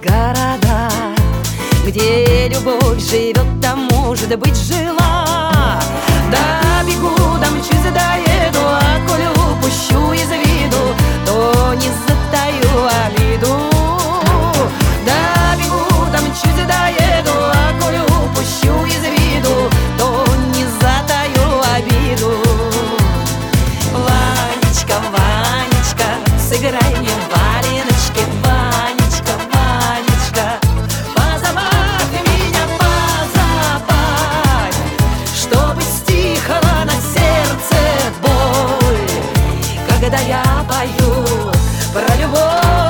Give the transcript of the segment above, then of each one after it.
города, где любовь живет, там может быть жила. Да бегу, да мчусь, доеду, а коли упущу из виду, то не затаю обиду. Да бегу, да мчусь, доеду, а коли упущу из виду, то не затаю обиду. Ванечка, Ванечка, сыграй мне в валеночки. Ванечка, Ванечка, позабавь меня, позабавь, чтобы стихла на сердце боль, когда я пою про любовь.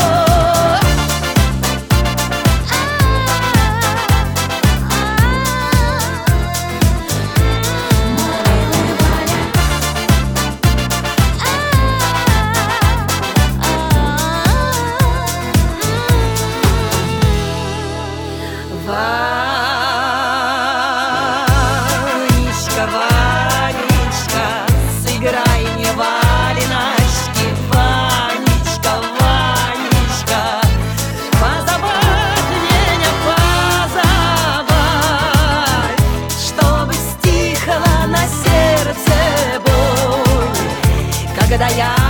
Ванечка, Ванечка, сыграй мне валеночки. Ванечка, Ванечка, позабавь меня, позабавь, чтобы стихла на сердце боль, когда я